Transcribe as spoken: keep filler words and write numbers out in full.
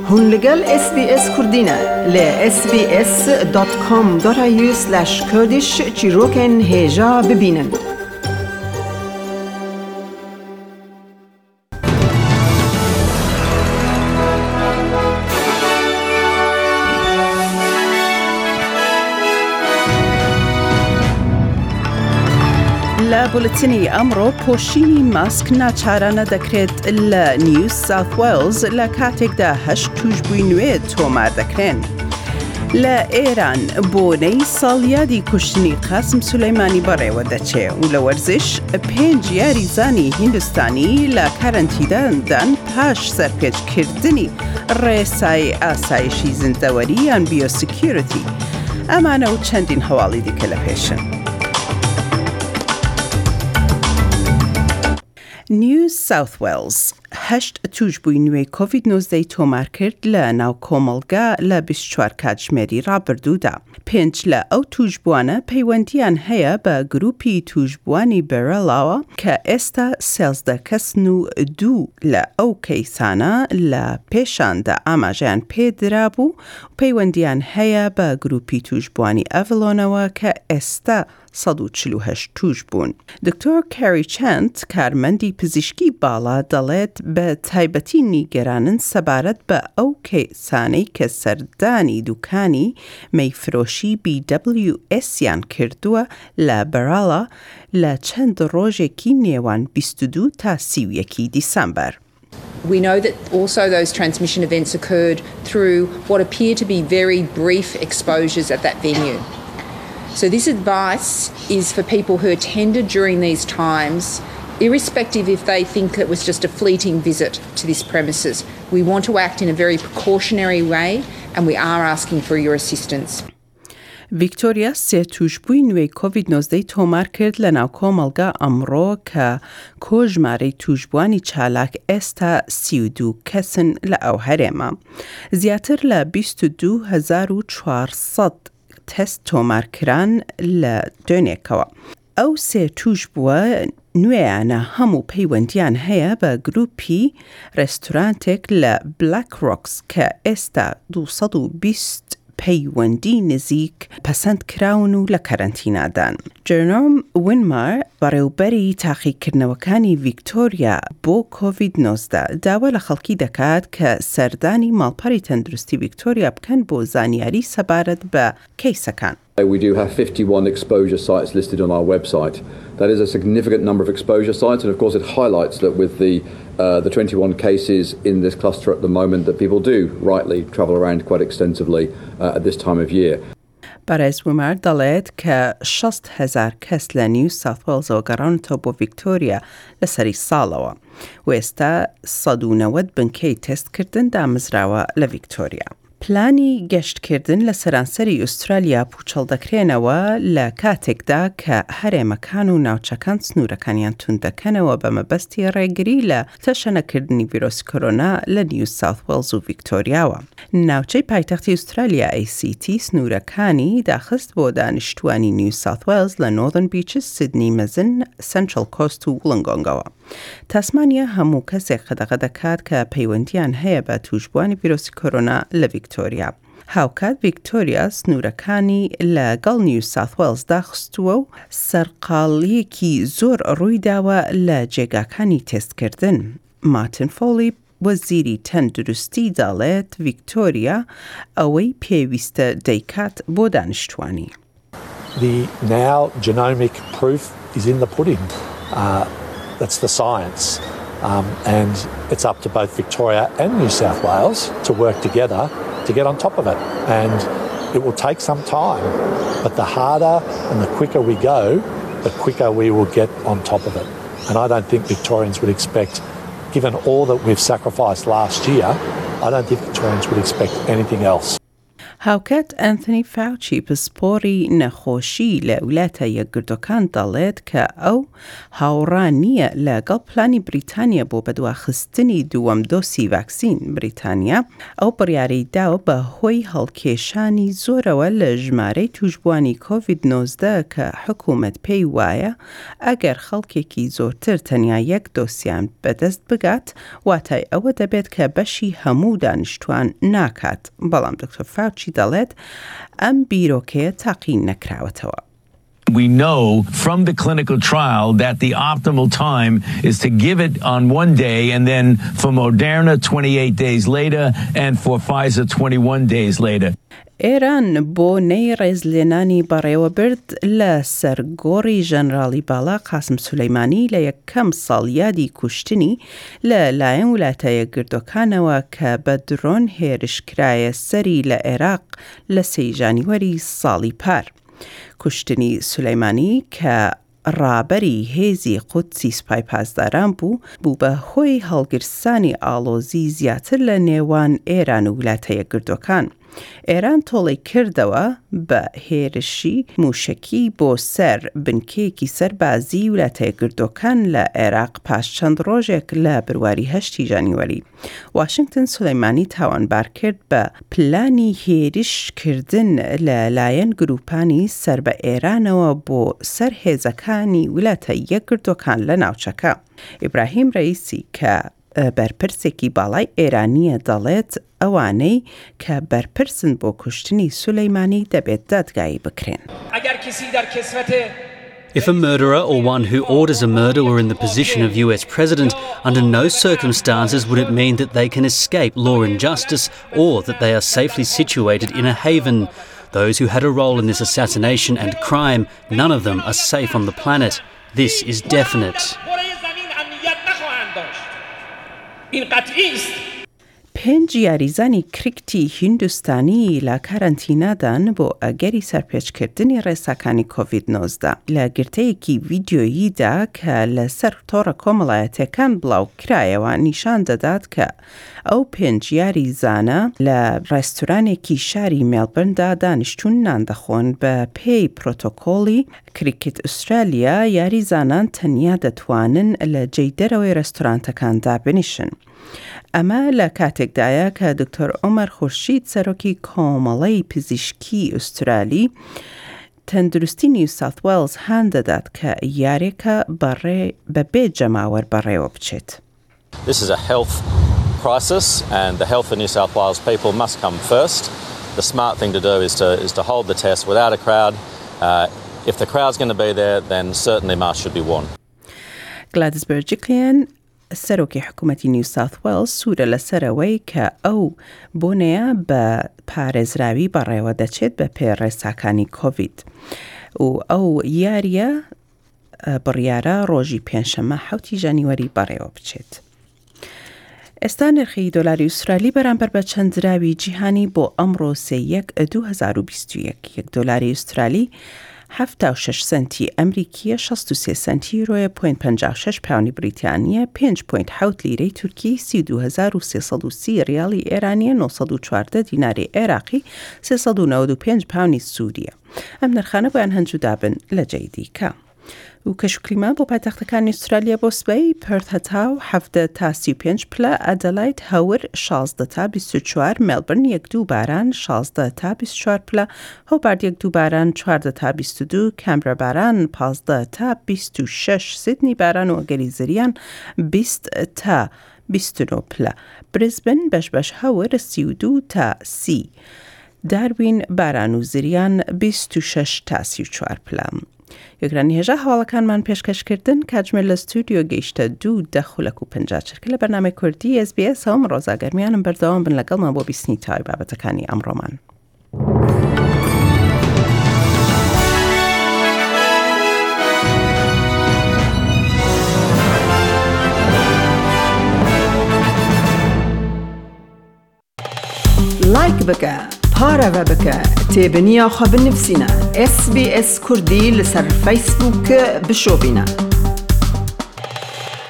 هون لگل اس بی اس کردینه ل اس بی اس دات کام دات ای یو سلش کردیش چیروکن هجا ببینن. بولتنی امرو پوشینی ماسک ناچارانه دکرد ل نیو ساوت ویلز لکاتک ده هشت توش بوینوی تومار دکرن. ل ایران بونی سالیادی کشتنی قاسم سلیمانی باره و دچه و لورزش پنج یاری زانی هندوستانی لکارنتیدان دان پاش سرپیچ کردنی رئیسای آسایشی زندواری ان بیو سکیوریتی. امانه و چندین حوالی دیگه لپیشن. نیو ساوت ویلز هشت توش بوینوی کووید نوزده تومار کرد لناو کوملگا لبیست چوار کاتژمێری ڕابردوودا. پێنج لە ئەو توشبوانە پەیوەندیان هەیە بە گروپی توشبوانی بەرەڵاوە کە ئێستا سێزدە کەسن و دوو لە ئەو کەیسانە لە پێشاندا ئاماژەیان پێدرابوو و پەیوەندیان هەیە بە گروپی توشبوانی ئەڤلۆنەوە کە ئێستا سەد و چل و هەشت توش بوون. دکتۆر کاری چەند کارمەندی پزیشکی باڵا دەڵێت بە تایبەتی نیگەرانن سەبارەت بە ئەو کەیسانەی کە سەردانی دوکانی مەیفرۆشی بی دبلیو ئێسیان کردووە لە بەراڵە لە چەند ڕۆژێکی نێوان بیست و دوو تا سی و یەکی دیسەمبەر. We know that also those transmission events occurred through what appear to be very brief exposures at that venue. So this advice is for people who attended during these times, irrespective if they think it was just a fleeting visit to this premises. We want to act in a very precautionary way and we are asking for your assistance. ویکتوریا سێ توشبووی نوێی کۆڤید نۆزدە تۆمار کرد لە ناو کۆمەڵگا ئەمڕۆ کە کۆژمارەی توشبوانی چالاک ئێستا سی و دوو کەسن لە ئەو هەرێمە. زیاتر لە بیست و دوو هەزار و چوار سەد تست تۆمارکران لە دوێنێکەوە. ئەو سێ توش بووە نوێیانە هەموو پەیوەندیان هەیە بە گروپی ڕێستورانتێک لە بلاک ڕۆکس کە ئێستا دووسەد و بیست پەیوەندی نزیک پەسەند کراون و لە کەرەنتینادان. جێرۆم وینمار بەڕێوەبەری تاقیکردنەوەکانی ڤیکتۆریا بۆ کۆڤید نۆزدە داوا لە خەڵکی دەکات کە سەردانی ماڵپەڕی تەندروستی ڤیکتۆریا بکەن بۆ زانیاری سەبارەت بە کەیسەکان. We do have fifty-one exposure sites listed on our website. That is a significant number of exposure sites, and of course it highlights that with the uh, the twenty-one cases in this cluster at the moment that people do rightly travel around quite extensively uh, at this time of year. بەڕێز ومار دەڵێت کە شەست هەزار کەس لە نیو ساوت وێڵزەوە گەڕانەوە بۆ ڤیکتۆریا لە سەری ساڵەوە و ئێستا سەد و نەوەت بنکەی تێستکردن دامەزراوە لە ڤیکتۆریا. پلانی گەشتکردن لە سەرانسەری ئوسترالیا پوچەڵ دەکرێنەوە لە کاتێکدا کە هەرێمەکان و ناوچەکان سنوورەکانیان توندەکەنەوە بە مەبەستی ڕێگری لە تەشەنەکردنی ڤیرۆسی کۆرۆنا لە نیو ساوت وێڵز و ڤیکتۆریاوە. ناوچەی پایتەختی ئوسترالیا ئەی سی تی سنوورەکانی داخست بۆ دانیشتوانی نیو ساوت وێڵز لە نۆردن بیچز، سیدنی مەزن، سنترال کۆست و وڵنگۆنگەوە. تاسمانیا هەموو کەسێک قەدەغە دەکات کە پەیوەندیان هەیە بە توشبوانی ڤیرۆسی کۆرۆنا لە ڤیکتۆریا. هاوکات ڤیکتۆریا سنوورەکانی لەگەڵ نیو ساوت وێڵز داخستووە و سەرقاڵیەکی زۆر ڕوویداوە لە جێگاکانی تێستکردن. مارتن فۆلی وەزیری تەندروستی دەڵێت ڤیکتۆریا ئەوەی پێویستە دەیکات بۆ دانیشتوانی. The now genomic proof is in the pudding. Uh, that's the science. Um, and it's up to both Victoria and New South Wales to work together to get on top of it. And it will take some time, but the harder and the quicker we go, the quicker we will get on top of it. And I don't think Victorians would expect, given all that we've sacrificed last year, I don't think Victorians would expect anything else. هاوکات ئەنتنی فاوچی پسپۆری نەخۆشی لە ویلایەتە یەکگرتوەکان دەڵێت کە ئەو هاوڕان نییە لەگەڵ پلانی بریتانیا بۆ بەدواخستنی دووەم دۆسی ڤاکسین. بریتانیا ئەو بڕیارەی داوە بە هۆی هەڵکێشانی زۆرەوە لە ژمارەی توشبوانی کۆڤید نۆزدە کە حکوومەت پێی وایە ئەگەر خەڵکێکی زۆرتر تەنیا یەک دۆسیان بەدەست بگات واتای ئەوە دەبێت کە بەشی هەموو دانیشتوان ناکات. بەڵام دکتۆر فاوچی دەڵێت ئەم بیرۆکەیە تاقی نەکراوەتەوە. We know from the clinical trial that the optimal time is to give it on one day and then for Moderna twenty-eight days later and for Pfizer twenty-one days later. ئێران بۆ نەی ڕێزلێنانی بەڕێوە برد لە سەرگۆڕی ژەنراڵی باڵا قاسم سولەیمانی لە یەکەم ساڵیادی کوشتنی لە لایەن ویلایەتە یەکگرتوەکانەوە کە بە درۆن هێرشکرایە سەری لە عێراق لە سەی ژانیوەری ساڵی پار. کوشتنی سولەیمانی کە ڕابەری هێزی قودسی سوپای پاسداران بوو بوو بە هۆی هەڵگرسانی ئاڵۆزی زیاتر لە نێوان ئێران و ویلایەتە یەکگرتوەکان. ئێران تۆڵی کردەوە بە هێرشی موشکی بۆ سەر بنکەیەکی سەربازی ویلایەتە یەکگرتوەکان لە عێراق پاش چەند ڕۆژێک لە بڕواری هەشتی ژانیوەری. واشنگتن سولەیمانی تاوانبار کرد بە پلانی هێرشکردن لە لایەن گروپانی سەر بە ئێرانەوە بۆ سەر هێزەکانی ویلایەتە یەکگرتوەکان لە ناوچەکە. ئیبراهیم ڕەئیسی کە بەرپرسێکی باڵای ئێرانیە دەڵێت ئەوانەی کە بەرپرسن بۆ کوشتنی سولەیمانی دەبێت دادگایی بکرێن. If a murderer or one who orders a murder were in the position of U S President, under no circumstances would it mean that they can escape law and justice or that they are safely situated in a haven. Those who had a role in this assassination and crime, none of them are safe on the planet. This is definite. پێنج یاریزانی کریکتی هیندوستانی لە کارانتینادان بۆ ئەگەری سەرپێچکردنی ڕێساکانی کۆڤید نۆزدە لە گرتەیەکی ڤیدیۆییدا کە لەسەر تۆڕە کۆمەڵایەتەکان بڵاو کرایەوە نیشان دەدات کە ئەو پێنج یاریزانە لە ڕێستورانێکی شاری مێلبرندا دانیشتوون نان دەخۆن. بە پێی پرۆتۆکۆڵی کریکت ئوسترالیا یاریزانان تەنیا دەتوانن لە جێی دەرەوەی ڕێستورانتەکاندا بنیشن. ئەمە لە کاتێکدایە کە دکتۆر عومەر خورشید سەرۆکی کۆمەڵەی پزیشکی ئوسترالی تەندروستی نیو ساوت وێلز هان دەدات کە یارێکە بەڕێ بەبێ جەماوەر بەڕێوە بچێت. This is a health crisis and the health of New South Wales people must come first. The smart thing to do is to is to hold the test without a crowd. Uh, if the crowd's going to be there, then certainly masks should be worn. Gladys Berejiklian سەرۆکی حکوومەتی نیو ساوت وێلز سوورە لەسەرەوەی کە ئەو بۆنەیە بە پارێزراوی بەڕێوە دەچێت بە پێ ڕێساکانی کۆڤید و ئەو یاریە بڕیارە ڕۆژی پێنجشەممە حوتی ژانیوەری بەڕێوە بچێت. ئێستا نرخی دۆلاری ئوسترالی بەرامبەر بە چەندراوی جیهانی بۆ ئەمڕۆ سێ یەک دوو هەزار و بیست و یەک یەک دۆلاری ئوسترالی هەفتە و شەش سنتی ئەمریکیە، شەست و سێ سنتی یورۆیە، پۆینت پەنجا و شەش پاونی بریتانیە، پێنج پۆینت حەوت لیرەی تورکی، سی و دوو هەزار و سێسەد و سی ریاڵی ئێرانیە، نۆ سەد و چواردە دیناری عێراقی، سێسەد و نەوەد و پێنج پاونی سووریە. ئەم نرخانە بۆیان هەنجوو دابن لە جێی دیکە. و کەشوکلیما بۆ پایتەختەکانی ئوسترالیا بۆ سبەی پێرت هەتا و حەڤدە تا سی و پێنج پلە، ئەدەلاید هەور شازدە تا بیست و چوار، مێلبرن یەک دوو باران شازدە تا بیست و چوار پلە، هۆبارد یەک دوو باران چواردە تا بیست و دوو، کەمبرە باران پازدە تا بیست و شەش، سیدنی باران و ئەگەری زریان بیست تا بیست و نۆ پلە، بریزبن بەش بەش هەور سی و دوو تا سی، داروین باران و زریان بیست و شەش تا سی و چوار پلە. یەکرانی هێژە هەواڵەکانمان پێشکەشکردن کاتژمێر لە ستودیۆ گەیشتە دوو دەخولەک و پەنجا چرکە لە بەرنامەی کوردی ئێس بی ئێس هەوم ڕۆزاگەرمیانم بەردەوام بن لەگەڵمان بۆ بیستنی تاوی بابەتەکانی ئەمڕۆمان. لایک بکە، پارەوە بکە، تێبنییا خە بنفسینە. اس بی اس کوردی لەسەر فەیسبووک بشۆبینە.